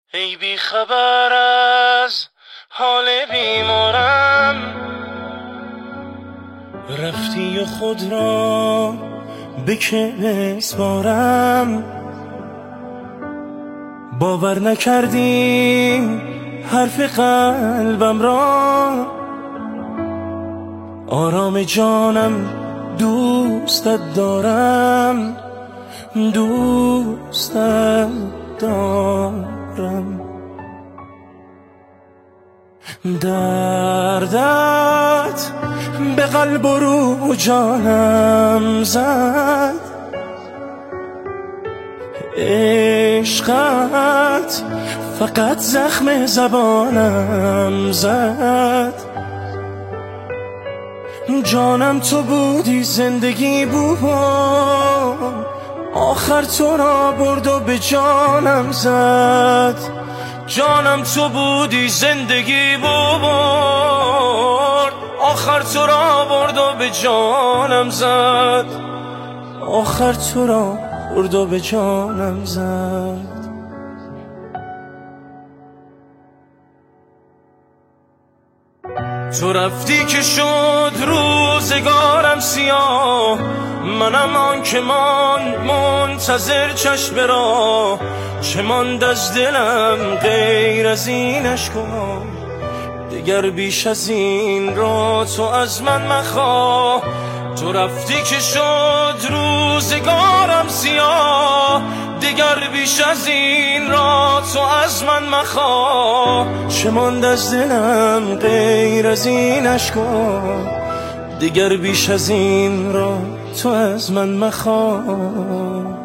ای بی خبر از حال بیمارم، رفتی و خود را به که بسپارم. باور نکردی حرف قلبم را، آرام جانم دوستت دارم، دوستت دارم. دردت به قلب و رو جانم زد، عشقت فقط زخم زبانم زد. جانم تو بودی، زندگی بود، آخر تو را برد و به جانم زد. جانم تو بودی، زندگی بود، آخر تو را برد و به جانم زد. آخر تو را برد و به جانم زد. تو رفتی که شد روزگارم سیاه، منم آن که ماند منتظر چشم را. چه ماند از دلم غیر از این اشک‌ها، دیگر بیش از این را تو از من مخواه. تو رفتی که شد روزگارم سیاه، دیگر بیش از این را تو از من مخواه. چه ماند از دلم غیر از این اشک‌ها، دیگر بیش از این را تو از من مخواه.